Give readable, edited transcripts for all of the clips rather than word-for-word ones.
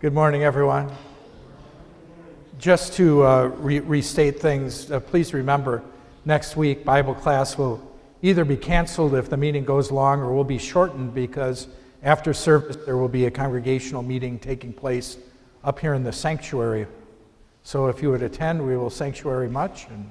Good morning, everyone. Just to restate things, please remember next week Bible class will either be canceled if the meeting goes long or will be shortened because after service there will be a congregational meeting taking place up here in the sanctuary. So if you would attend, we will sanctuary much. And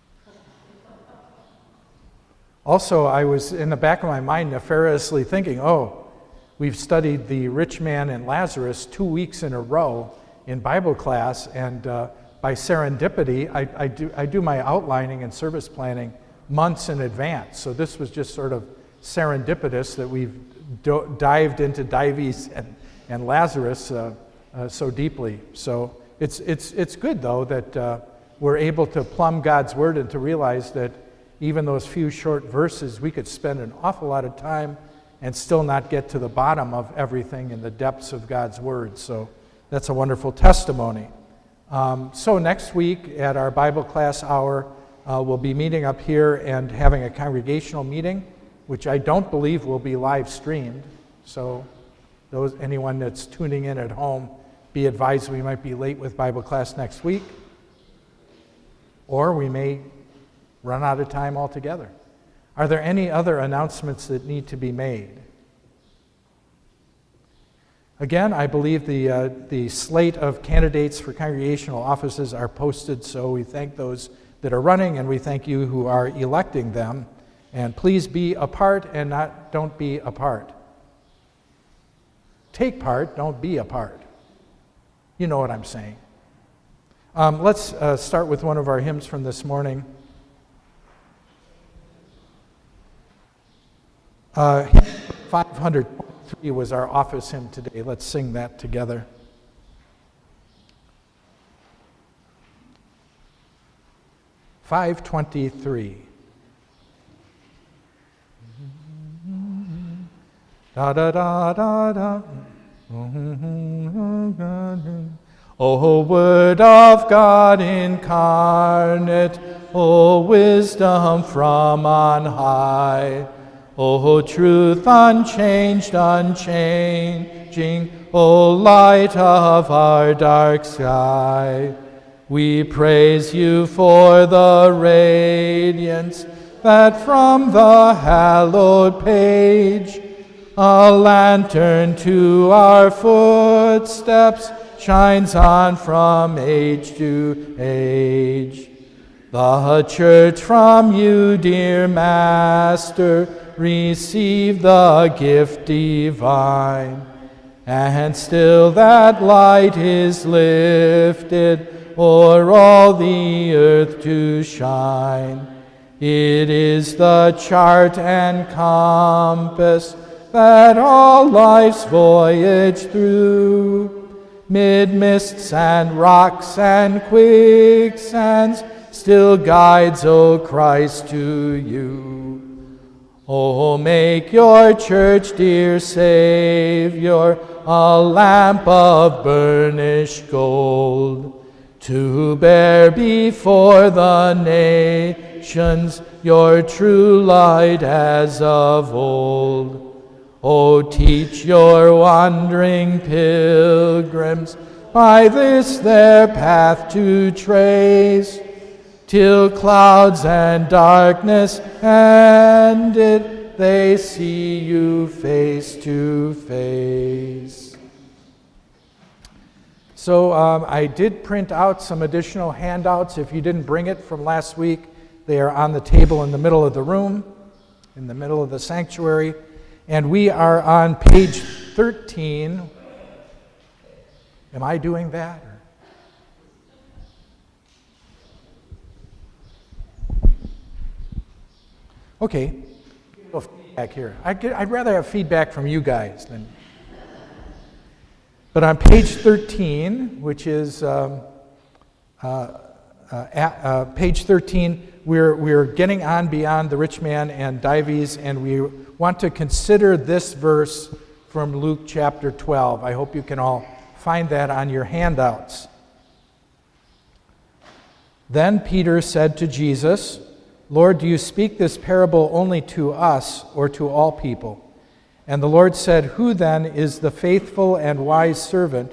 also, I was in the back of my mind nefariously thinking, we've studied the rich man and Lazarus 2 weeks in a row in Bible class, and by serendipity, I do my outlining and service planning months in advance. So this was just sort of serendipitous that we've dived into Dives and Lazarus so deeply. So it's good though that we're able to plumb God's Word and to realize that even those few short verses, we could spend an awful lot of time and still not get to the bottom of everything in the depths of God's Word. So that's a wonderful testimony. So next week at our Bible class hour, we'll be meeting up here and having a congregational meeting, which I don't believe will be live streamed. So anyone that's tuning in at home, be advised we might be late with Bible class next week, or we may run out of time altogether. Are there any other announcements that need to be made? Again, I believe the slate of candidates for congregational offices are posted, so we thank those that are running and we thank you who are electing them. And please be a part and don't be a part. Take part, don't be a part. You know what I'm saying. Let's start with one of our hymns from this morning. 523 was our office hymn today. Let's sing that together. (523) Da da da da da. O Word of God incarnate, O wisdom from on high, O truth unchanged, unchanging, O light of our dark sky, we praise you for the radiance that from the hallowed page, a lantern to our footsteps, shines on from age to age. The church from you, dear Master, receive the gift divine, and still that light is lifted o'er all the earth to shine. It is the chart and compass that all life's voyage through, mid mists and rocks and quicksands, still guides, O Christ, to you. Oh, make your church, dear Savior, a lamp of burnished gold, to bear before the nations your true light as of old. Oh, teach your wandering pilgrims by this their path to trace, till clouds and darkness ended, they see you face to face. So I did print out some additional handouts. If you didn't bring it from last week, they are on the table in the middle of the room, in the middle of the sanctuary. And we are on page 13. Am I doing that? Okay, feedback here. I'd rather have feedback from you guys than. But on page 13, which is page 13, we're getting on beyond the rich man and Dives, and we want to consider this verse from Luke chapter 12. I hope you can all find that on your handouts. Then Peter said to Jesus, Lord, do you speak this parable only to us or to all people? And the Lord said, Who then is the faithful and wise servant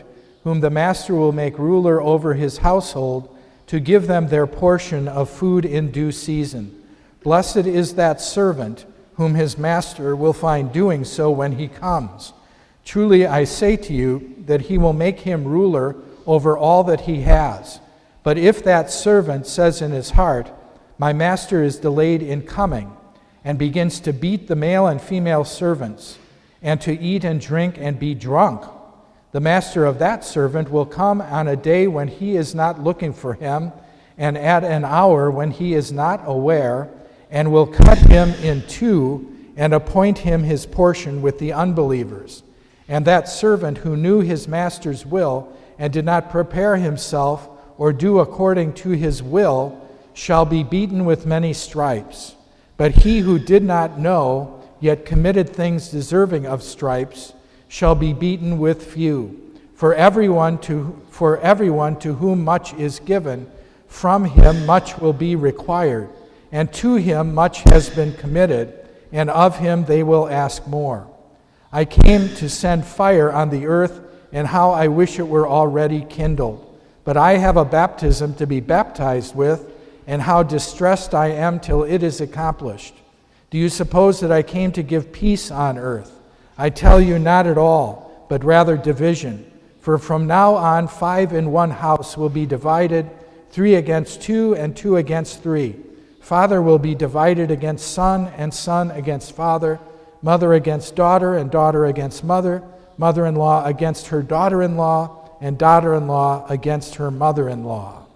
whom the master will make ruler over his household, to give them their portion of food in due season. Blessed is that servant whom his master will find doing so when he comes. Truly I say to you that he will make him ruler over all that he has. But if that servant says in his heart, my master is delayed in coming, and begins to beat the male and female servants, and to eat and drink and be drunk, the master of that servant will come on a day when he is not looking for him, and at an hour when he is not aware, and will cut him in two, and appoint him his portion with the unbelievers. And that servant who knew his master's will, and did not prepare himself, or do according to his will, shall be beaten with many stripes. But he who did not know, yet committed things deserving of stripes, shall be beaten with few. For everyone to whom much is given, from him much will be required, and to him much has been committed, and of him they will ask more. I came to send fire on the earth, and how I wish it were already kindled. But I have a baptism to be baptized with, and how distressed I am till it is accomplished. Do you suppose that I came to give peace on earth? I tell you, not at all, but rather division. For from now on 5 in one house will be divided, 3 against 2, and 2 against 3. Father will be divided against son, and son against father, mother against daughter, and daughter against mother, mother-in-law against her daughter-in-law, and daughter-in-law against her mother-in-law.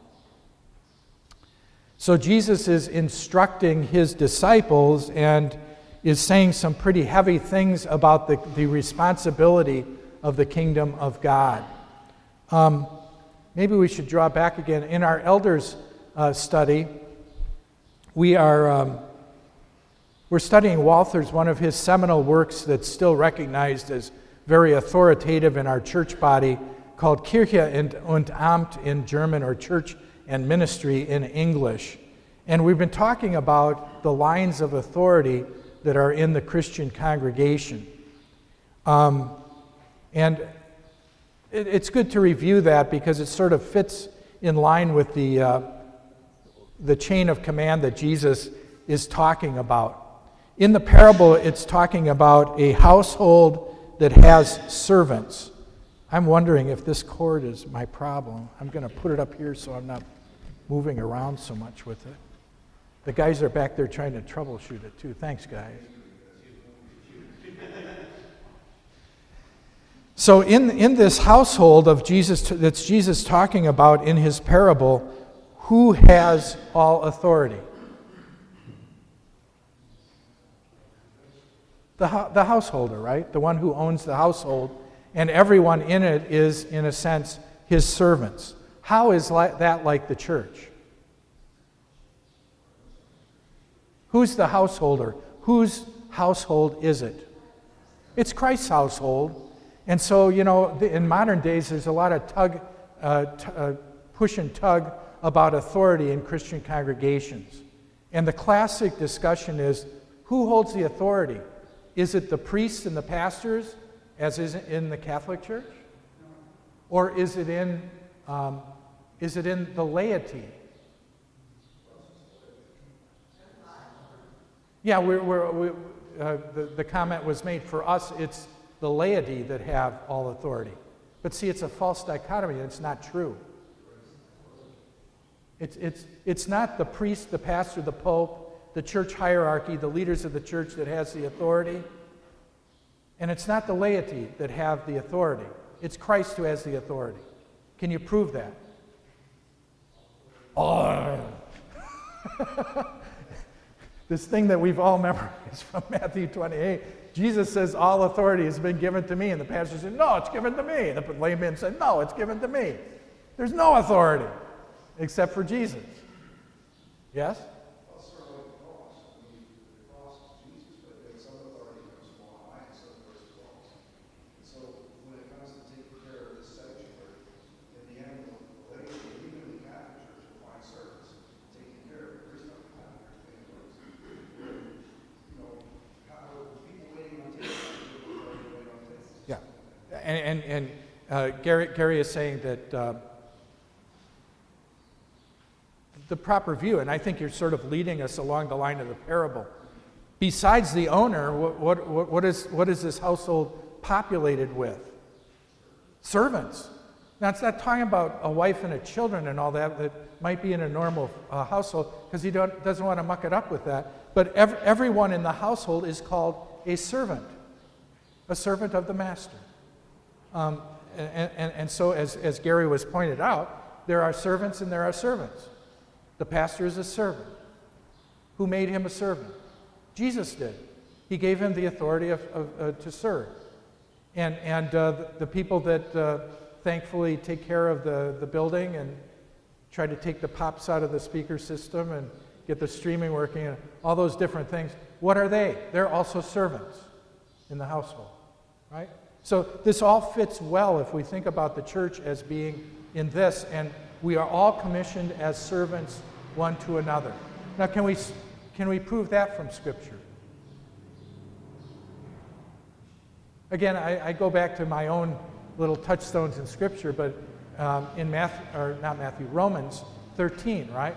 So Jesus is instructing his disciples and is saying some pretty heavy things about the responsibility of the kingdom of God. Maybe we should draw back again. In our elders study, we're studying Walther's, one of his seminal works that's still recognized as very authoritative in our church body, called Kirche und Amt in German, or Church and Ministry in English. And we've been talking about the lines of authority that are in the Christian congregation. And it's good to review that because it sort of fits in line with the chain of command that Jesus is talking about. In the parable, it's talking about a household that has servants. I'm wondering if this cord is my problem. I'm going to put it up here so I'm not moving around so much with it. The guys are back there trying to troubleshoot it too. Thanks, guys. So in this household of Jesus, that's Jesus talking about in his parable, who has all authority? The householder, right? The one who owns the household, and everyone in it is, in a sense, his servants. How is that like the church? Who's the householder? Whose household is it? It's Christ's household. And so, in modern days, there's a lot of push and tug about authority in Christian congregations. And the classic discussion is, who holds the authority? Is it the priests and the pastors, as is in the Catholic Church? Or is it in the laity? Yeah, the comment was made, for us, it's the laity that have all authority. But see, it's a false dichotomy. It's not true. It's not the priest, the pastor, the pope, the church hierarchy, the leaders of the church that has the authority. And it's not the laity that have the authority. It's Christ who has the authority. Can you prove that? Oh. This thing that we've all memorized from Matthew 28, Jesus says, all authority has been given to me. And the pastor said, no, it's given to me. And the layman said, no, it's given to me. There's no authority except for Jesus. Yes? Gary is saying that the proper view, and I think you're sort of leading us along the line of the parable. Besides the owner, what is this household populated with? Servants. Now, it's not talking about a wife and children and all that might be in a normal household, because he doesn't want to muck it up with that. But everyone in the household is called a servant of the master. And so, as Gary was pointed out, there are servants and there are servants. The pastor is a servant. Who made him a servant? Jesus did. He gave him the authority to serve. And the people that thankfully take care of the building and try to take the pops out of the speaker system and get the streaming working and all those different things, what are they? They're also servants in the household, right? So this all fits well if we think about the church as being in this, and we are all commissioned as servants one to another. Now, can we prove that from Scripture? Again, I go back to my own little touchstones in Scripture, but in Romans 13, right?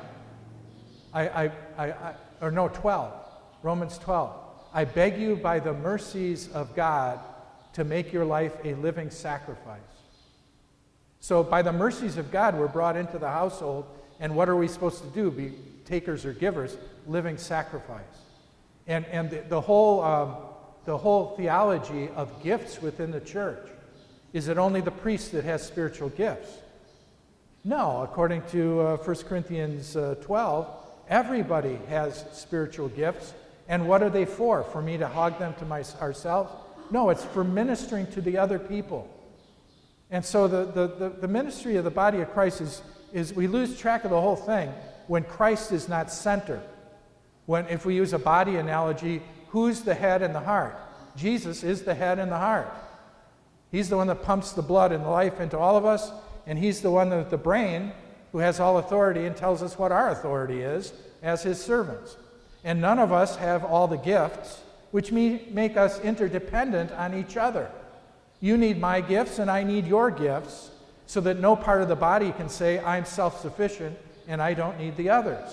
12. Romans 12. I beg you by the mercies of God to make your life a living sacrifice. So by the mercies of God, we're brought into the household, and what are we supposed to do? Be takers or givers? Living sacrifice. And the whole theology of gifts within the church, is it only the priest that has spiritual gifts? No, according to 1 Corinthians 12, everybody has spiritual gifts. And what are they for? For me to hog them to ourselves? No, it's for ministering to the other people. And so the ministry of the body of Christ is we lose track of the whole thing when Christ is not center. If we use a body analogy, who's the head and the heart? Jesus is the head and the heart. He's the one that pumps the blood and the life into all of us, and he's the one that the brain who has all authority and tells us what our authority is as his servants. And none of us have all the gifts, which make us interdependent on each other. You need my gifts and I need your gifts, so that no part of the body can say, I'm self-sufficient and I don't need the others.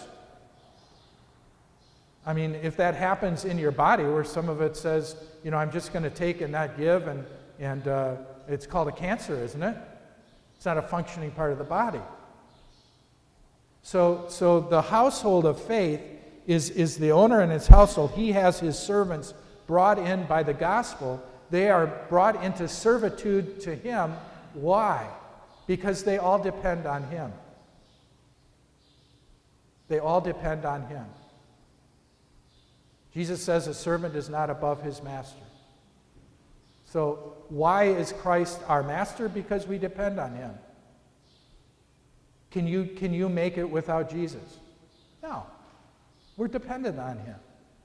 I mean, if that happens in your body, where some of it says, I'm just going to take and not give, and it's called a cancer, isn't it? It's not a functioning part of the body. So the household of faith is the owner in his household. He has his servants brought in by the gospel. They are brought into servitude to him. Why? Because they all depend on him. They all depend on him. Jesus says a servant is not above his master. So why is Christ our master? Because we depend on him. Can you make it without Jesus? No. We're dependent on him.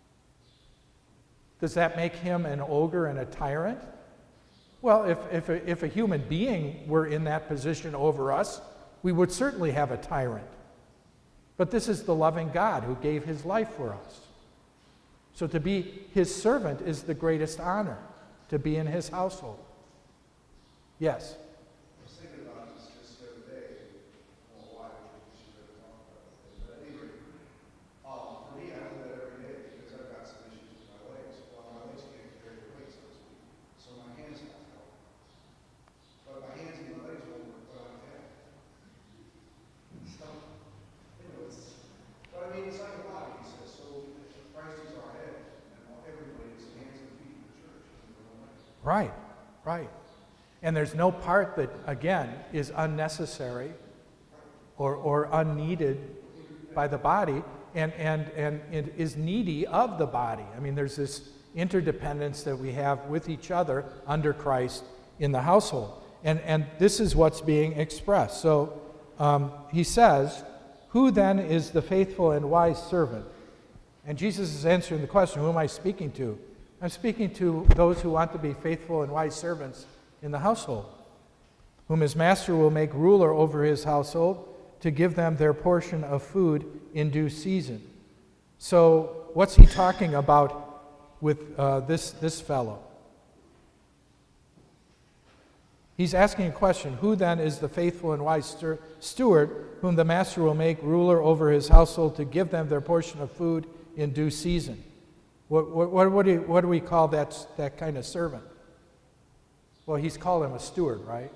Does that make him an ogre and a tyrant? Well, if a human being were in that position over us, we would certainly have a tyrant. But this is the loving God who gave his life for us. So to be his servant is the greatest honor, to be in his household. Yes? I was thinking about this just the other day. I don't know why we should really talk about it. But anyway, for me, I do that every day because I've got some issues with my legs. Well, my legs can't carry the weight, so to speak. So my hands have to help. But my hands and my legs won't work without a head. So, but I mean, it's like a body, he says. So Christ is our head, and everybody is the hands and feet of the church. Right. And there's no part that, again, is unnecessary or unneeded by the body and it is needy of the body. I mean, there's this interdependence that we have with each other under Christ in the household. And this is what's being expressed. So he says, who then is the faithful and wise servant? And Jesus is answering the question, who am I speaking to? I'm speaking to those who want to be faithful and wise servants in the household, whom his master will make ruler over his household to give them their portion of food in due season. So what's he talking about with this fellow? He's asking a question. Who then is the faithful and wise steward whom the master will make ruler over his household to give them their portion of food in due season? What do we call that kind of servant? Well, he's called him a steward, right?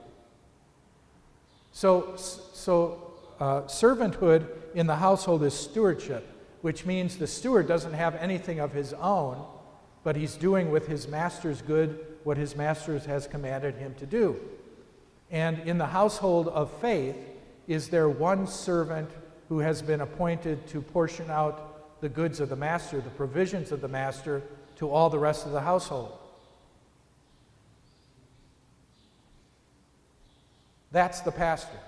So servanthood in the household is stewardship, which means the steward doesn't have anything of his own, but he's doing with his master's good what his master has commanded him to do. And in the household of faith, is there one servant who has been appointed to portion out the goods of the master, the provisions of the master, to all the rest of the household? That's the pastor.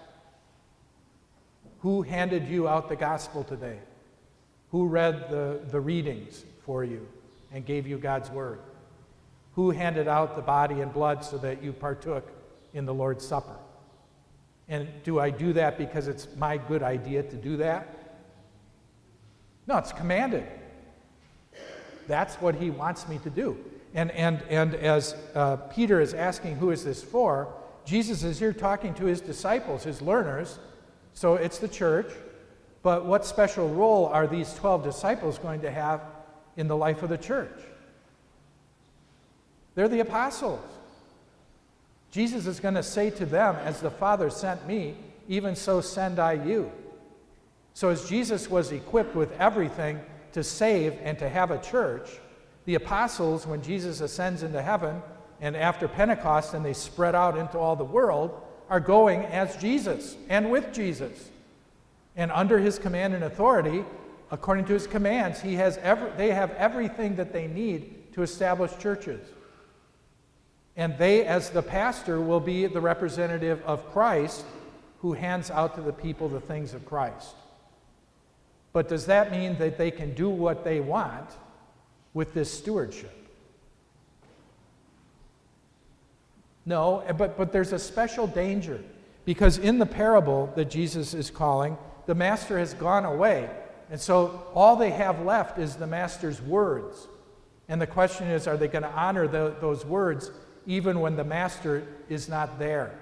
Who handed you out the gospel today? Who read the readings for you and gave you God's word? Who handed out the body and blood so that you partook in the Lord's Supper? And do I do that because it's my good idea to do that? No, it's commanded. That's what he wants me to do. And as Peter is asking, who is this for? Jesus is here talking to his disciples, his learners. So it's the church. But what special role are these 12 disciples going to have in the life of the church? They're the apostles. Jesus is going to say to them, as the Father sent me, even so send I you. So as Jesus was equipped with everything to save and to have a church, the apostles, when Jesus ascends into heaven, and after Pentecost and they spread out into all the world, are going as Jesus and with Jesus. And under his command and authority, according to his commands, they have everything that they need to establish churches. And they, as the pastor, will be the representative of Christ who hands out to the people the things of Christ. But does that mean that they can do what they want with this stewardship? No, but there's a special danger, because in the parable that Jesus is calling, the master has gone away, and so all they have left is the master's words. And the question is, are they going to honor those words even when the master is not there?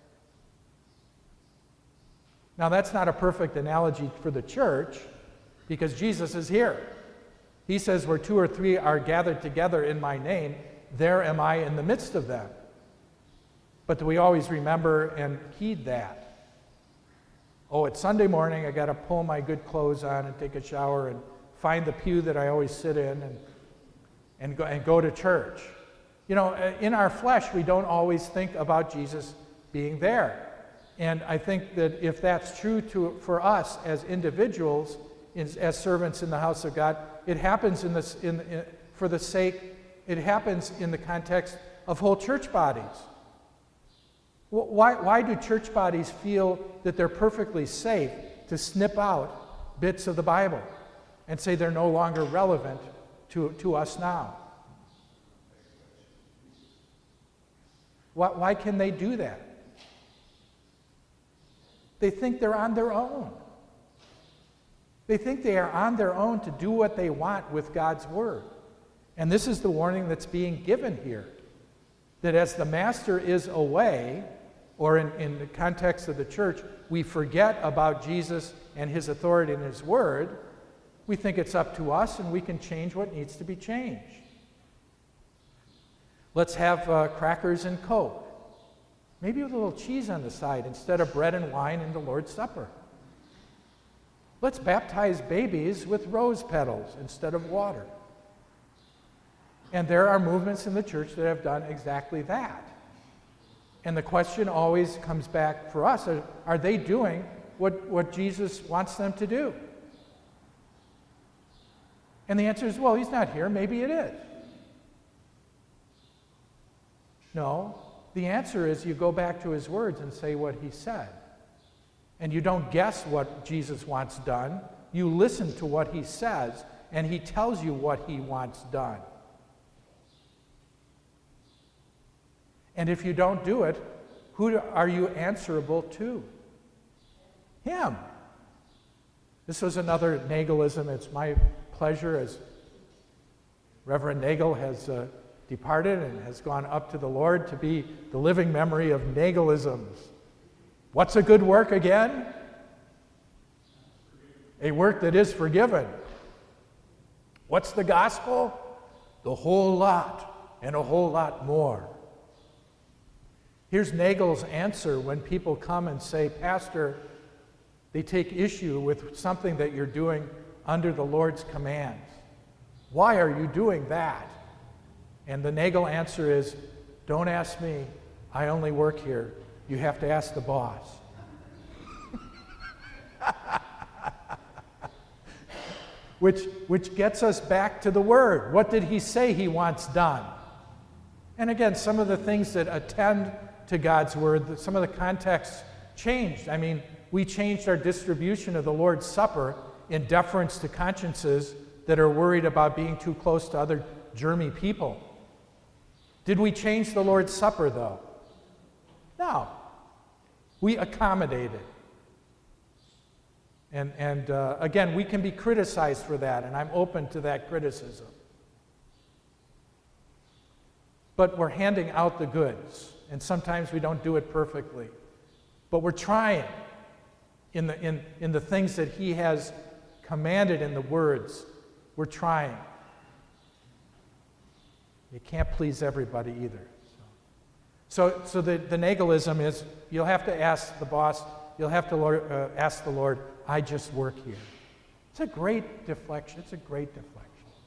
Now, that's not a perfect analogy for the church, because Jesus is here. He says, where 2 or 3 are gathered together in my name, there am I in the midst of them. But do we always remember and heed that? Oh, it's Sunday morning, I got to pull my good clothes on and take a shower and find the pew that I always sit in and go to church. You know, in our flesh, we don't always think about Jesus being there. And I think that if that's true for us as individuals, as servants in the house of God, it happens it happens in the context of whole church bodies. Why do church bodies feel that they're perfectly safe to snip out bits of the Bible and say they're no longer relevant to us now? Why can they do that? They think they're on their own. They think they are on their own to do what they want with God's Word. And this is the warning that's being given here. That as the master is away, or in the context of the church, we forget about Jesus and his authority and his word, we think it's up to us and we can change what needs to be changed. Let's have crackers and Coke. Maybe with a little cheese on the side instead of bread and wine in the Lord's Supper. Let's baptize babies with rose petals instead of water. And there are movements in the church that have done exactly that. And the question always comes back for us, are they doing what Jesus wants them to do? And the answer is, well, he's not here, maybe it is. No, the answer is you go back to his words and say what he said. And you don't guess what Jesus wants done. You listen to what he says, and he tells you what he wants done. And if you don't do it, who are you answerable to? Him. This was another Nagalism. It's my pleasure, as Reverend Nagel has departed and has gone up to the Lord to be the living memory of Nagalisms. What's a good work again? A work that is forgiven. What's the gospel? The whole lot and a whole lot more. Here's Nagel's answer when people come and say, Pastor, they take issue with something that you're doing under the Lord's commands. Why are you doing that? And the Nagel answer is, don't ask me. I only work here. You have to ask the boss. Which gets us back to the Word. What did he say he wants done? And again, some of the things that attend to God's Word, some of the context changed. I mean, we changed our distribution of the Lord's Supper in deference to consciences that are worried about being too close to other germy people. Did we change the Lord's Supper, though? No. We accommodated. And again, we can be criticized for that, and I'm open to that criticism. But we're handing out the goods, and sometimes we don't do it perfectly. But we're trying in the things that he has commanded in the words. We're trying. You can't please everybody either. So the Nagalism is, you'll have to ask the boss, you'll have to ask the Lord, I just work here. It's a great deflection. It's a great deflection.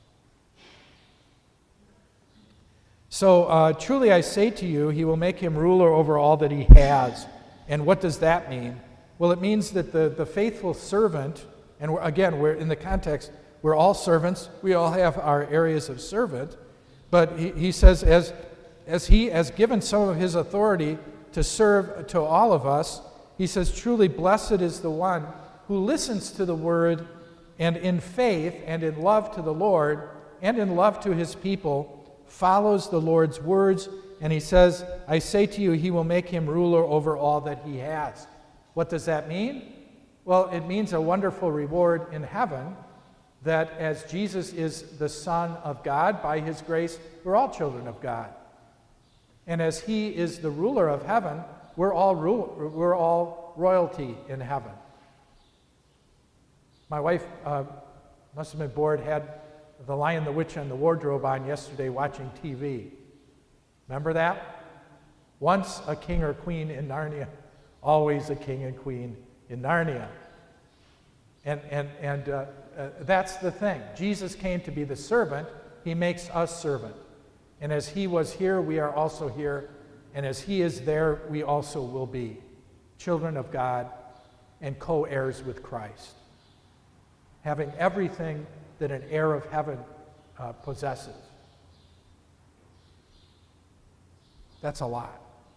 So truly I say to you, he will make him ruler over all that he has. And what does that mean? Well, it means that the faithful servant, and we're in the context, we're all servants. We all have our areas of servant. But he says, as he has given some of his authority to serve to all of us, he says, truly blessed is the one who listens to the word and in faith and in love to the Lord and in love to his people follows the Lord's words. And he says, I say to you, he will make him ruler over all that he has. What does that mean? Well, it means a wonderful reward in heaven, that as Jesus is the Son of God, by his grace, we're all children of God. And as he is the ruler of heaven, we're all royalty in heaven. My wife must have been bored, had The Lion, the Witch, and the Wardrobe on yesterday watching TV. Remember that? Once a king or queen in Narnia, always a king and queen in Narnia. And that's the thing. Jesus came to be the servant. He makes us servant. And as he was here, we are also here. And as he is there, we also will be children of God and co-heirs with Christ, having everything that an heir of heaven possesses. That's a lot.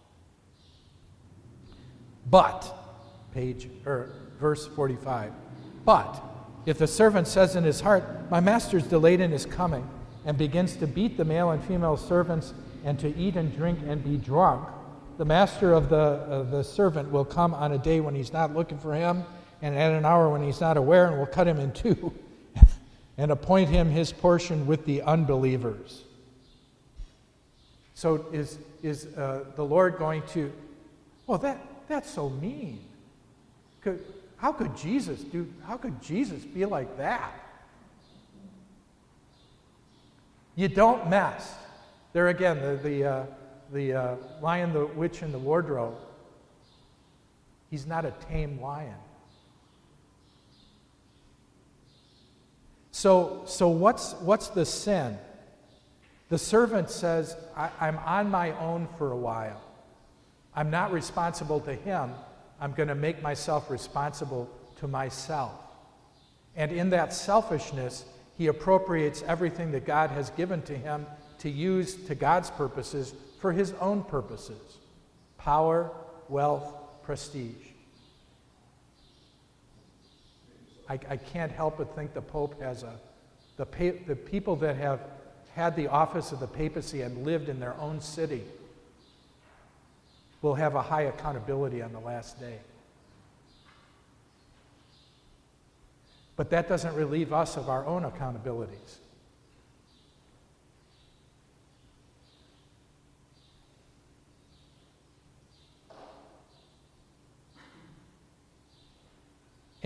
But, verse 45, but if the servant says in his heart, my master's delayed in his coming, and begins to beat the male and female servants and to eat and drink and be drunk, the master of the servant will come on a day when he's not looking for him, and at an hour when he's not aware, and will cut him in two and appoint him his portion with the unbelievers. So is the Lord going to, well, that's so mean. How could Jesus be like that? You don't mess. There again, the Lion, the Witch, and the Wardrobe. He's not a tame lion. So what's the sin? The servant says, I'm on my own for a while. I'm not responsible to him. I'm going to make myself responsible to myself. And in that selfishness, he appropriates everything that God has given to him to use to God's purposes for his own purposes. Power, wealth, prestige. I can't help but think the Pope has the people that have had the office of the papacy and lived in their own city will have a high accountability on the last day. But that doesn't relieve us of our own accountabilities.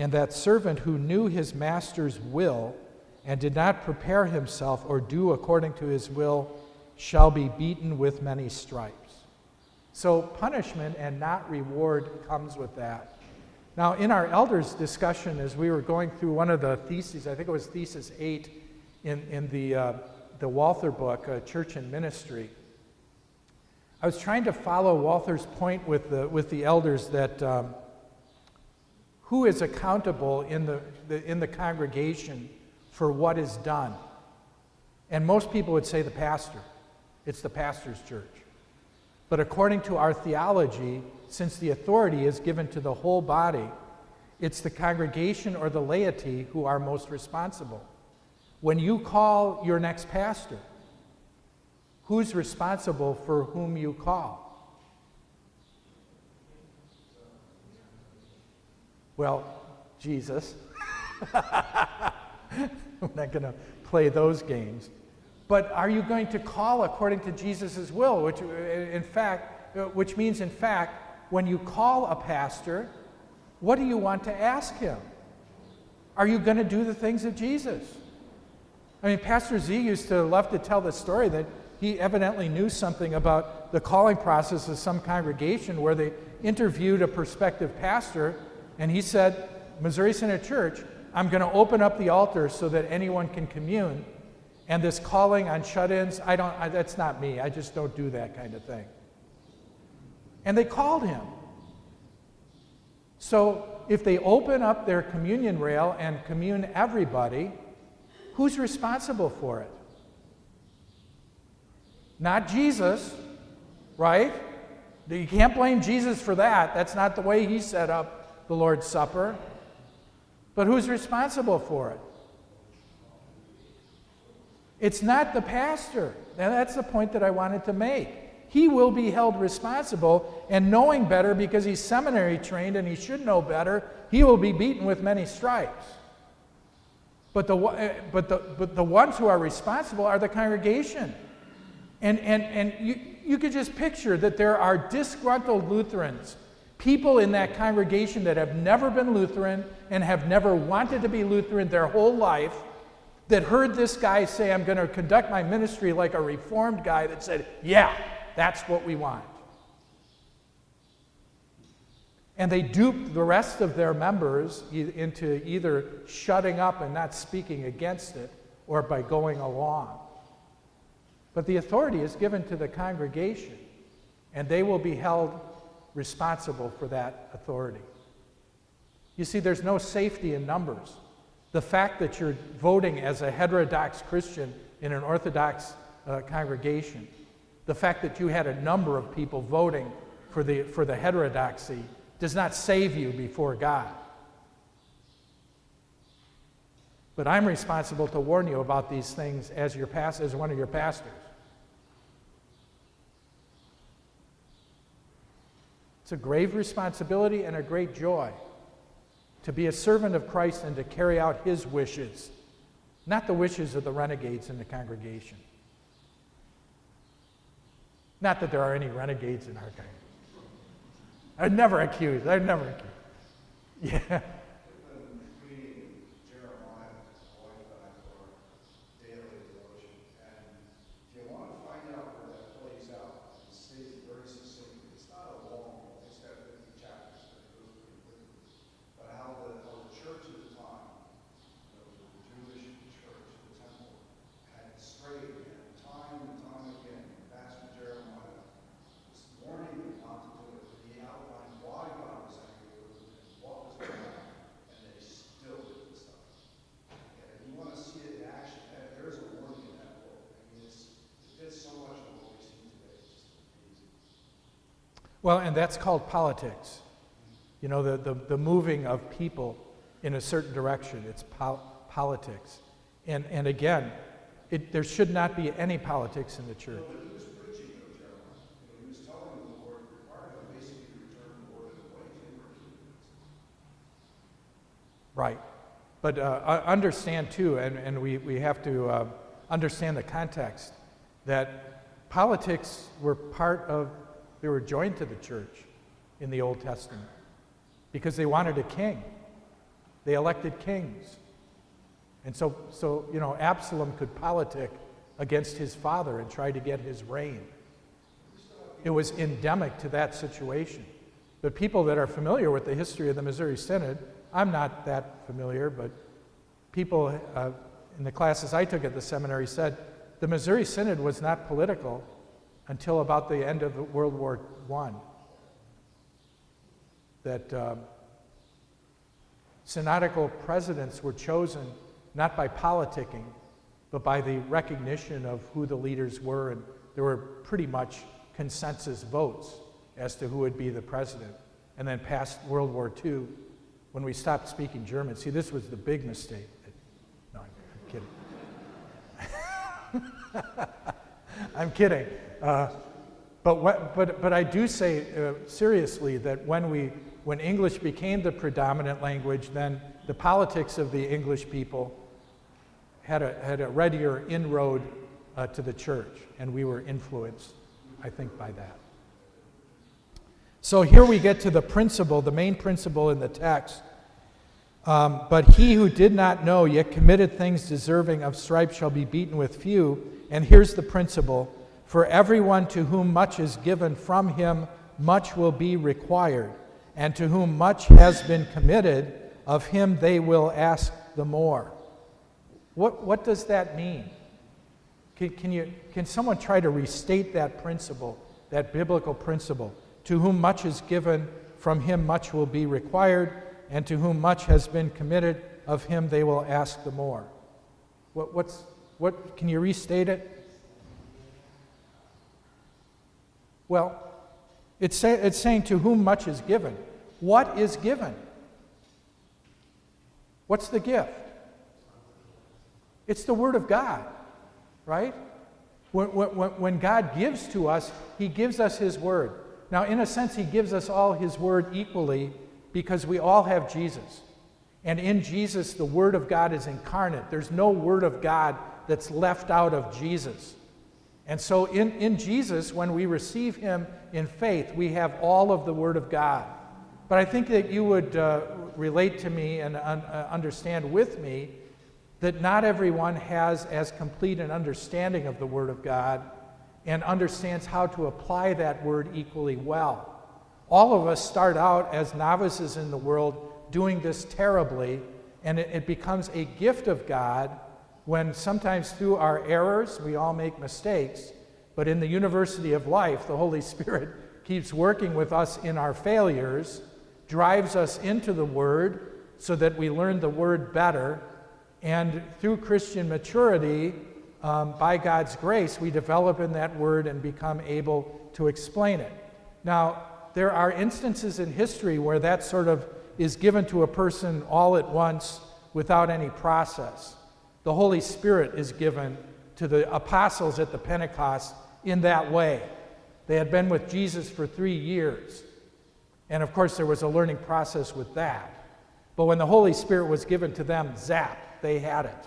And that servant who knew his master's will and did not prepare himself or do according to his will shall be beaten with many stripes. So punishment and not reward comes with that. Now, in our elders' discussion, as we were going through one of the theses, I think it was Thesis 8 in the Walther book, Church and Ministry, I was trying to follow Walther's point with the elders that who is accountable in the congregation for what is done. And most people would say the pastor. It's the pastor's church. But according to our theology, since the authority is given to the whole body, it's the congregation or the laity who are most responsible. When you call your next pastor, who's responsible for whom you call? Well, Jesus. I'm not going to play those games. But are you going to call according to Jesus' will, which means, in fact, when you call a pastor, what do you want to ask him? Are you going to do the things of Jesus? I mean, Pastor Z used to love to tell the story that he evidently knew something about the calling process of some congregation where they interviewed a prospective pastor, and he said, Missouri Synod Church, I'm going to open up the altar so that anyone can commune, and this calling on shut-ins, that's not me. I just don't do that kind of thing. And they called him. So if they open up their communion rail and commune everybody, who's responsible for it? Not Jesus, right? You can't blame Jesus for that. That's not the way he set up the Lord's Supper. But who's responsible for it? It's not the pastor. And that's the point that I wanted to make. He will be held responsible, and knowing better, because he's seminary trained and he should know better, he will be beaten with many stripes. But the ones who are responsible are the congregation. And you could just picture that there are disgruntled Lutherans, people in that congregation that have never been Lutheran and have never wanted to be Lutheran their whole life, that heard this guy say, I'm going to conduct my ministry like a Reformed guy, that said, yeah, that's what we want. And they duped the rest of their members into either shutting up and not speaking against it, or by going along. But the authority is given to the congregation, and they will be held responsible for that authority. You see, there's no safety in numbers. The fact that you're voting as a heterodox Christian in an Orthodox congregation, the fact that you had a number of people voting for the heterodoxy does not save you before God. But I'm responsible to warn you about these things as one of your pastors. It's a grave responsibility and a great joy to be a servant of Christ and to carry out his wishes, not the wishes of the renegades in the congregation. Not that there are any renegades in our congregation. I'd never accuse. Yeah. Well, and that's called politics. You know, the moving of people in a certain direction. It's politics. And again, there should not be any politics in the church. Well, he was preaching, though, Jeremiah. He was telling the Lord, requiring them basically to return the Lord in the way they were. Right. But understand, too, and we have to understand the context, that politics were they were joined to the church in the Old Testament because they wanted a king. They elected kings. And so Absalom could politic against his father and try to get his reign. It was endemic to that situation. But people that are familiar with the history of the Missouri Synod, I'm not that familiar, but people in the classes I took at the seminary said the Missouri Synod was not political until about the end of World War I. That synodical presidents were chosen not by politicking, but by the recognition of who the leaders were, and there were pretty much consensus votes as to who would be the president. And then past World War II, when we stopped speaking German, see, this was the big mistake. No, I'm kidding. I'm kidding. But I do say seriously that when English became the predominant language, then the politics of the English people had a readier inroad to the church, and we were influenced, I think, by that. So here we get to the principle, the main principle in the text. But he who did not know, yet committed things deserving of stripes, shall be beaten with few. And here's the principle: for everyone to whom much is given, from him much will be required. And to whom much has been committed, of him they will ask the more. What does that mean? Can someone try to restate that principle, that biblical principle? To whom much is given, from him much will be required, and to whom much has been committed, of him they will ask the more. Can you restate it? Well, it's saying to whom much is given. What is given? What's the gift? It's the Word of God, right? When God gives to us, He gives us His Word. Now, in a sense, He gives us all His Word equally because we all have Jesus. And in Jesus, the Word of God is incarnate. There's no Word of God that's left out of Jesus. And so in Jesus, when we receive Him in faith, we have all of the Word of God. But I think that you would relate to me and understand with me that not everyone has as complete an understanding of the Word of God and understands how to apply that Word equally well. All of us start out as novices in the world doing this terribly, and it becomes a gift of God when sometimes through our errors, we all make mistakes, but in the university of life, the Holy Spirit keeps working with us in our failures, drives us into the Word so that we learn the Word better, and through Christian maturity, by God's grace, we develop in that Word and become able to explain it. Now, there are instances in history where that sort of is given to a person all at once without any process. The Holy Spirit is given to the apostles at the Pentecost in that way. They had been with Jesus for 3 years. And of course, there was a learning process with that. But when the Holy Spirit was given to them, zap, they had it.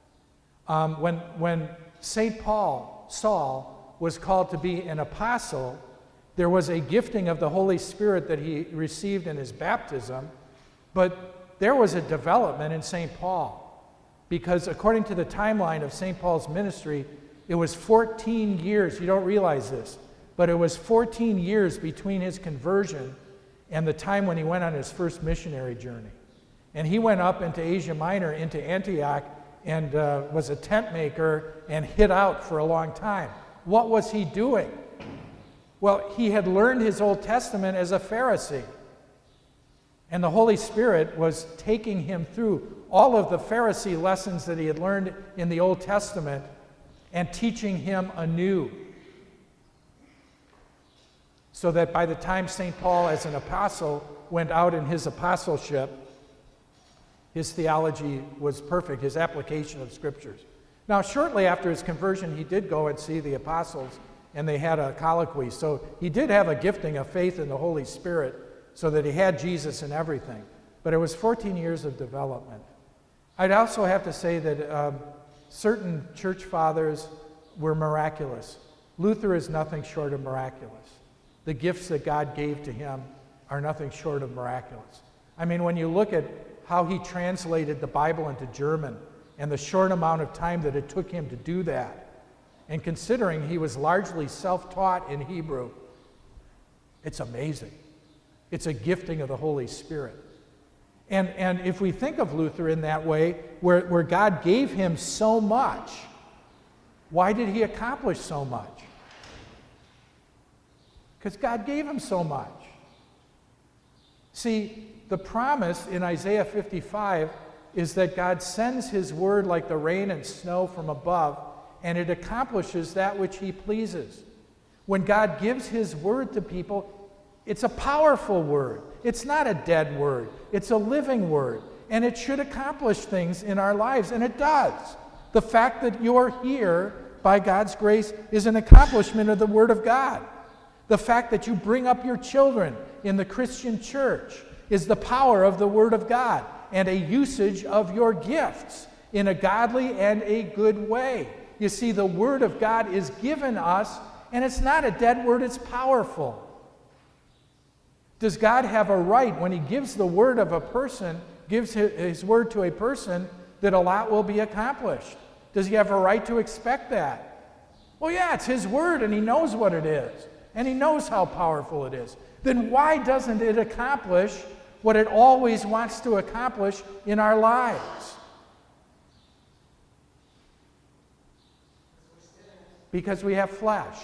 When St. Saul, was called to be an apostle, there was a gifting of the Holy Spirit that he received in his baptism, but there was a development in St. Paul. Because according to the timeline of St. Paul's ministry, it was 14 years, you don't realize this, but it was 14 years between his conversion and the time when he went on his first missionary journey. And he went up into Asia Minor, into Antioch, and was a tent maker and hid out for a long time. What was he doing? Well, he had learned his Old Testament as a Pharisee. And the Holy Spirit was taking him through all of the Pharisee lessons that he had learned in the Old Testament and teaching him anew. So that by the time St. Paul, as an apostle, went out in his apostleship, his theology was perfect, his application of scriptures. Now, shortly after his conversion, he did go and see the apostles, and they had a colloquy. So he did have a gifting of faith in the Holy Spirit, so that he had Jesus in everything. But it was 14 years of development. I'd also have to say that certain church fathers were miraculous. Luther is nothing short of miraculous. The gifts that God gave to him are nothing short of miraculous. I mean, when you look at how he translated the Bible into German and the short amount of time that it took him to do that. And considering he was largely self-taught in Hebrew, it's amazing. It's a gifting of the Holy Spirit. And if we think of Luther in that way, where God gave him so much, why did he accomplish so much? Because God gave him so much. See, the promise in Isaiah 55 is that God sends his word like the rain and snow from above, and it accomplishes that which he pleases. When God gives his word to people, it's a powerful word. It's not a dead word. It's a living word. And it should accomplish things in our lives, and it does. The fact that you're here by God's grace is an accomplishment of the Word of God. The fact that you bring up your children in the Christian church is the power of the Word of God and a usage of your gifts in a godly and a good way. You see, the Word of God is given us, and it's not a dead word, it's powerful. Does God have a right when he gives the word of a person, gives his word to a person, that a lot will be accomplished? Does he have a right to expect that? Well, yeah, it's his word, and he knows what it is, and he knows how powerful it is. Then why doesn't it accomplish what it always wants to accomplish in our lives? Because we have flesh.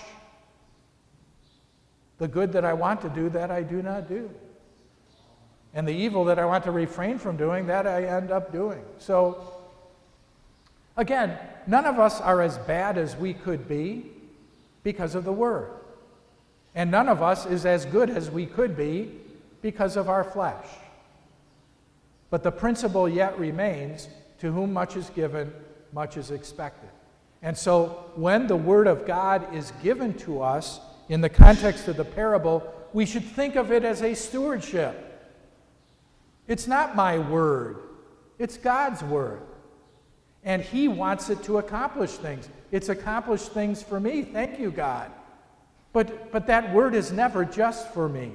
The good that I want to do, that I do not do. And the evil that I want to refrain from doing, that I end up doing. So, again, none of us are as bad as we could be because of the Word. And none of us is as good as we could be because of our flesh. But the principle yet remains, to whom much is given, much is expected. And so, when the Word of God is given to us, in the context of the parable, we should think of it as a stewardship. It's not my word. It's God's word. And he wants it to accomplish things. It's accomplished things for me. Thank you, God. But that word is never just for me.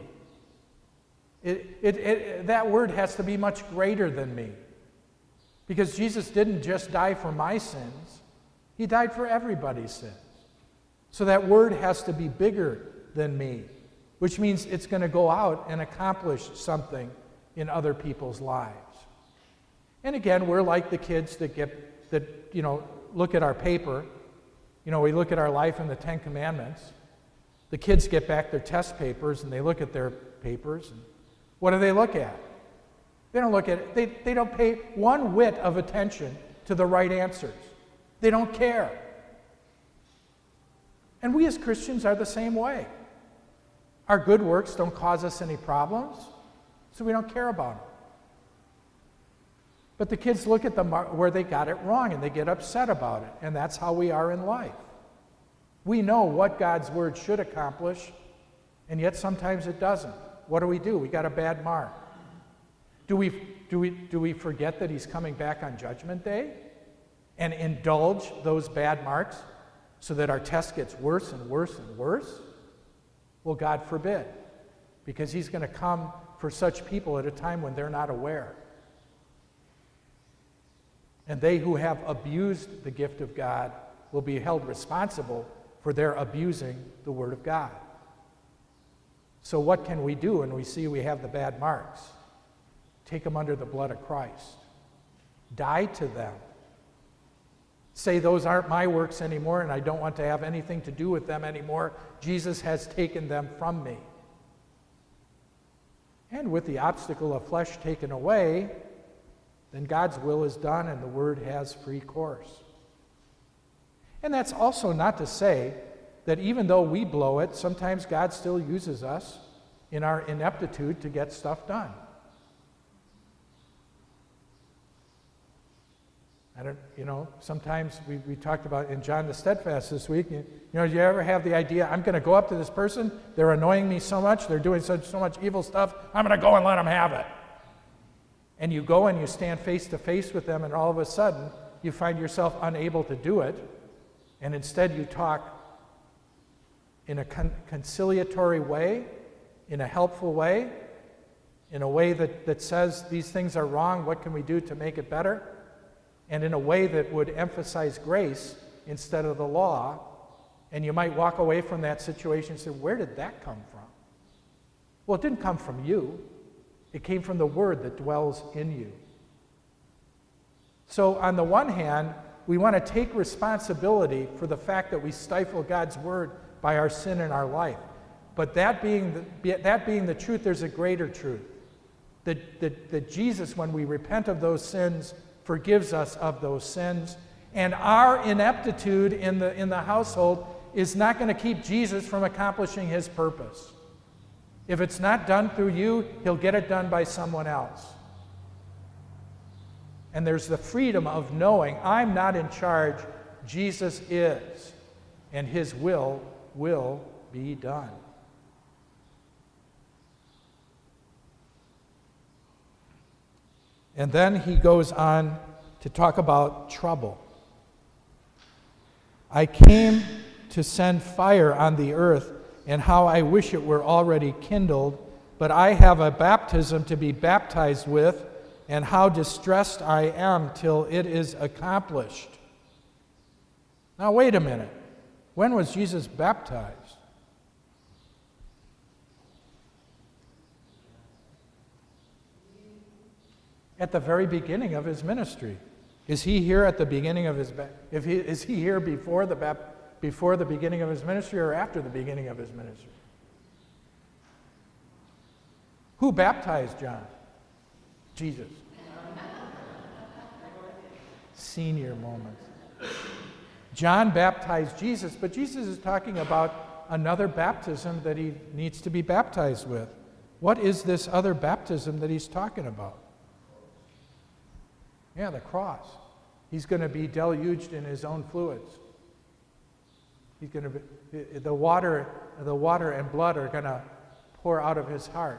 That word has to be much greater than me. Because Jesus didn't just die for my sins. He died for everybody's sins. So that word has to be bigger than me, which means it's going to go out and accomplish something in other people's lives. And again, we're like the kids that look at our paper. We look at our life in the Ten Commandments. The kids get back their test papers and they look at their papers. And what do they look at? They don't look at it. They don't pay one whit of attention to the right answers. They don't care. And we as Christians are the same way. Our good works don't cause us any problems, so we don't care about them. But the kids look at where they got it wrong and they get upset about it, and that's how we are in life. We know what God's word should accomplish, and yet sometimes it doesn't. What do? We got a bad mark. Do we forget that he's coming back on Judgment Day and indulge those bad marks so that our test gets worse and worse and worse? Well, God forbid, because he's going to come for such people at a time when they're not aware. And they who have abused the gift of God will be held responsible for their abusing the Word of God. So what can we do when we see we have the bad marks? Take them under the blood of Christ. Die to them. Say, those aren't my works anymore, and I don't want to have anything to do with them anymore. Jesus has taken them from me. And with the obstacle of flesh taken away, then God's will is done and the word has free course. And that's also not to say that even though we blow it, sometimes God still uses us in our ineptitude to get stuff done. Sometimes we talked about in John the Steadfast this week, do you ever have the idea, I'm going to go up to this person, they're annoying me so much, they're doing so much evil stuff, I'm going to go and let them have it. And you go and you stand face to face with them, and all of a sudden, you find yourself unable to do it, and instead you talk in a conciliatory way, in a helpful way, in a way that says these things are wrong, what can we do to make it better? And in a way that would emphasize grace instead of the law. And you might walk away from that situation and say, where did that come from? Well, it didn't come from you. It came from the Word that dwells in you. So on the one hand, we want to take responsibility for the fact that we stifle God's Word by our sin in our life. But that being the truth, there's a greater truth. That Jesus, when we repent of those sins, forgives us of those sins. And our ineptitude in the household is not going to keep Jesus from accomplishing his purpose. If it's not done through you, he'll get it done by someone else. And there's the freedom of knowing I'm not in charge, Jesus is, and his will be done. And then he goes on to talk about trouble. I came to send fire on the earth, and how I wish it were already kindled, but I have a baptism to be baptized with, and how distressed I am till it is accomplished. Now wait a minute. When was Jesus baptized? At the very beginning of his ministry. Is he here at the beginning of his is he here before the beginning of his ministry or after the beginning of his ministry? Who baptized John? Jesus. Senior moments. John baptized Jesus, but Jesus is talking about another baptism that he needs to be baptized with. What is this other baptism that he's talking about? Yeah, the cross. He's going to be deluged in his own fluids. He's going to be, the water and blood are going to pour out of his heart.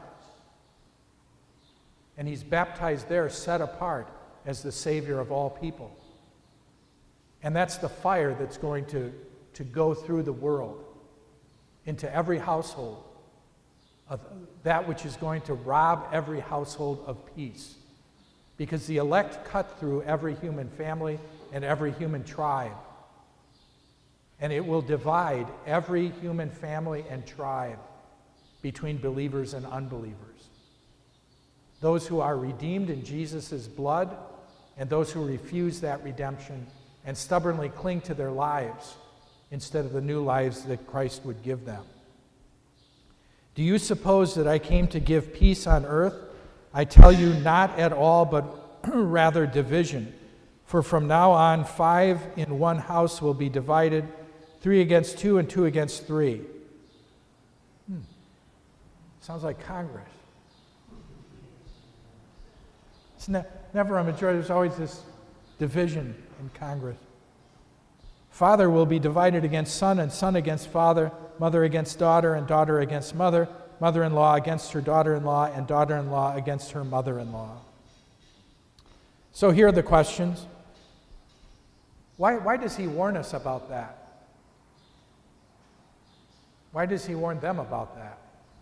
And he's baptized there, set apart as the Savior of all people. And that's the fire that's going to go through the world, into every household, of that which is going to rob every household of peace. Because the elect cut through every human family and every human tribe. And it will divide every human family and tribe between believers and unbelievers. Those who are redeemed in Jesus' blood and those who refuse that redemption and stubbornly cling to their lives instead of the new lives that Christ would give them. Do you suppose that I came to give peace on earth? I tell you, not at all, but rather division. For from now on, 5 in one house will be divided, 3 against 2 and 2 against 3. Sounds like Congress. It's never a majority. There's always this division in Congress. Father will be divided against son, and son against father, mother against daughter, and daughter against mother, mother-in-law against her daughter-in-law, and daughter-in-law against her mother-in-law. So here are the questions. Why does he warn us about that? Why does he warn them about that?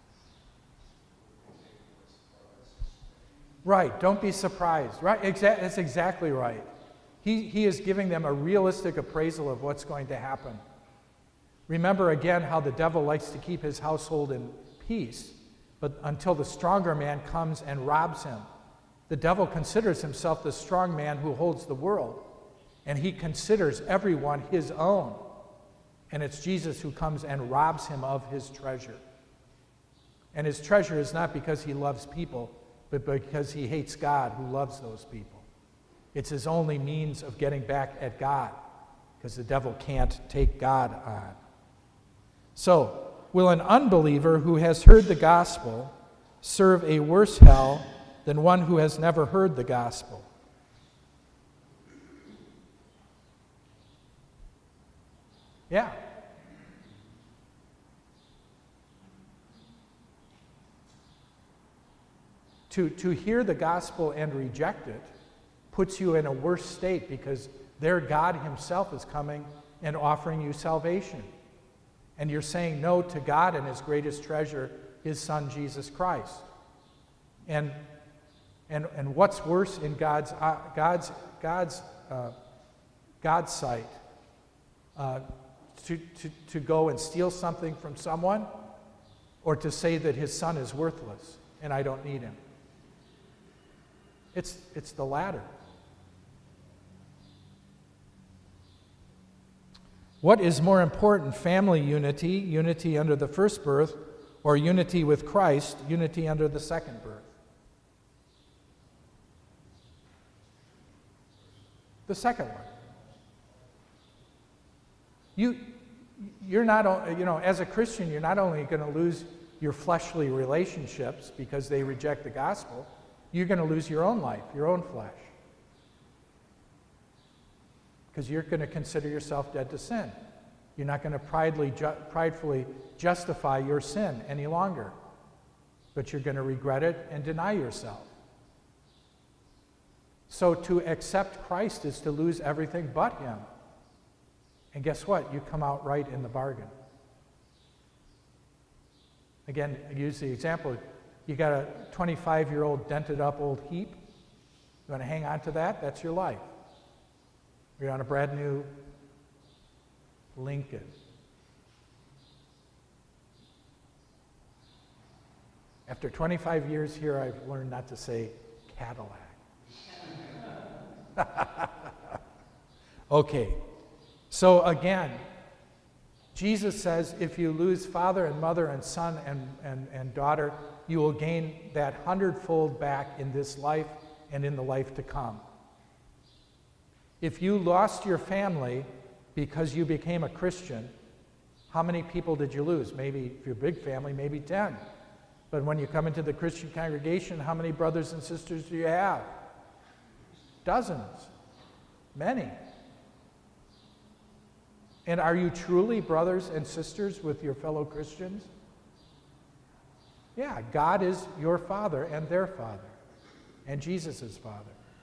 Right, don't be surprised. Right, that's exactly right. He is giving them a realistic appraisal of what's going to happen. Remember again how the devil likes to keep his household in peace, but until the stronger man comes and robs him. The devil considers himself the strong man who holds the world, and he considers everyone his own. And it's Jesus who comes and robs him of his treasure. And his treasure is not because he loves people, but because he hates God who loves those people. It's his only means of getting back at God, because the devil can't take God on. So, will an unbeliever who has heard the gospel serve a worse hell than one who has never heard the gospel? Yeah. To hear the gospel and reject it puts you in a worse state, because there God himself is coming and offering you salvation. And you're saying no to God and his greatest treasure, his son Jesus Christ. And what's worse in God's sight? To go and steal something from someone, or to say that his son is worthless and I don't need him? It's the latter. What is more important, family unity, unity under the first birth, or unity with Christ, unity under the second birth? The second one. You're not, as a Christian, you're not only going to lose your fleshly relationships because they reject the gospel, you're going to lose your own life, your own flesh. Because you're going to consider yourself dead to sin. You're not going to pridefully justify your sin any longer. But you're going to regret it and deny yourself. So to accept Christ is to lose everything but him. And guess what? You come out right in the bargain. Again, I use the example. You got a 25-year-old dented up old heap. You want to hang on to that? That's your life. You're on a brand new Lincoln. After 25 years here, I've learned not to say Cadillac. Okay. So again, Jesus says if you lose father and mother and son and daughter, you will gain that 100-fold back in this life and in the life to come. If you lost your family because you became a Christian, how many people did you lose? Maybe, if you're a big family, maybe 10. But when you come into the Christian congregation, how many brothers and sisters do you have? Dozens. Many. And are you truly brothers and sisters with your fellow Christians? Yeah, God is your Father and their Father, and Jesus' Father.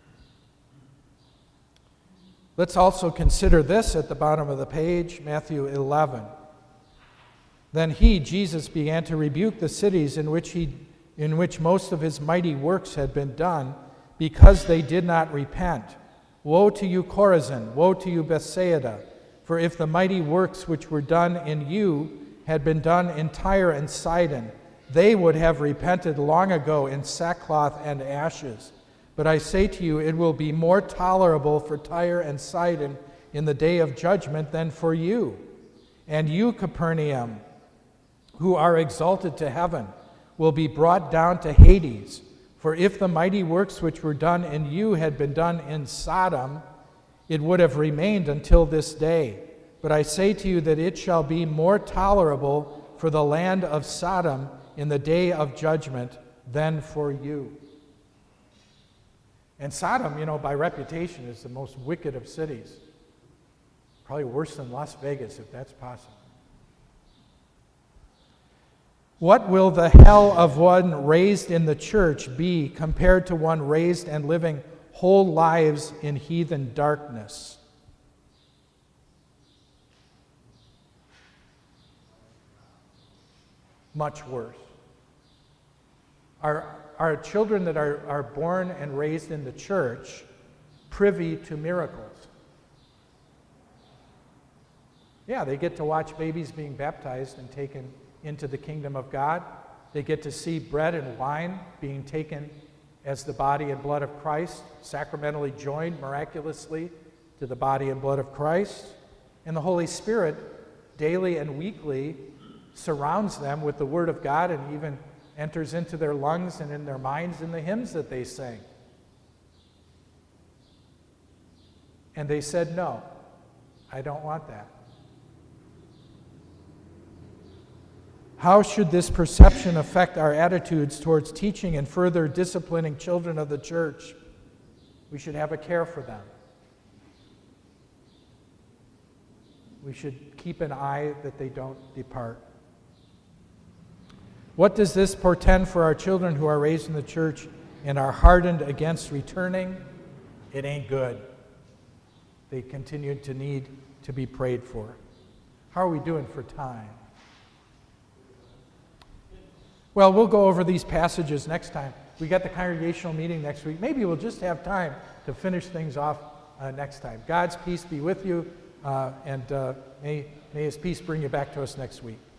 Let's also consider this at the bottom of the page, Matthew 11. Then he, Jesus, began to rebuke the cities in which most of his mighty works had been done, because they did not repent. Woe to you, Chorazin! Woe to you, Bethsaida! For if the mighty works which were done in you had been done in Tyre and Sidon, they would have repented long ago in sackcloth and ashes. But I say to you, it will be more tolerable for Tyre and Sidon in the day of judgment than for you. And you, Capernaum, who are exalted to heaven, will be brought down to Hades. For if the mighty works which were done in you had been done in Sodom, it would have remained until this day. But I say to you that it shall be more tolerable for the land of Sodom in the day of judgment than for you. And Sodom, by reputation, is the most wicked of cities. Probably worse than Las Vegas, if that's possible. What will the hell of one raised in the church be compared to one raised and living whole lives in heathen darkness? Much worse. Are children that are born and raised in the church privy to miracles? Yeah, they get to watch babies being baptized and taken into the kingdom of God. They get to see bread and wine being taken as the body and blood of Christ, sacramentally joined miraculously to the body and blood of Christ. And the Holy Spirit daily and weekly surrounds them with the Word of God and even enters into their lungs and in their minds in the hymns that they sing. And they said, no, I don't want that. How should this perception affect our attitudes towards teaching and further disciplining children of the church? We should have a care for them. We should keep an eye that they don't depart. What does this portend for our children who are raised in the church and are hardened against returning? It ain't good. They continue to need to be prayed for. How are we doing for time? Well, we'll go over these passages next time. We got the congregational meeting next week. Maybe we'll just have time to finish things off next time. God's peace be with you, and may His peace bring you back to us next week.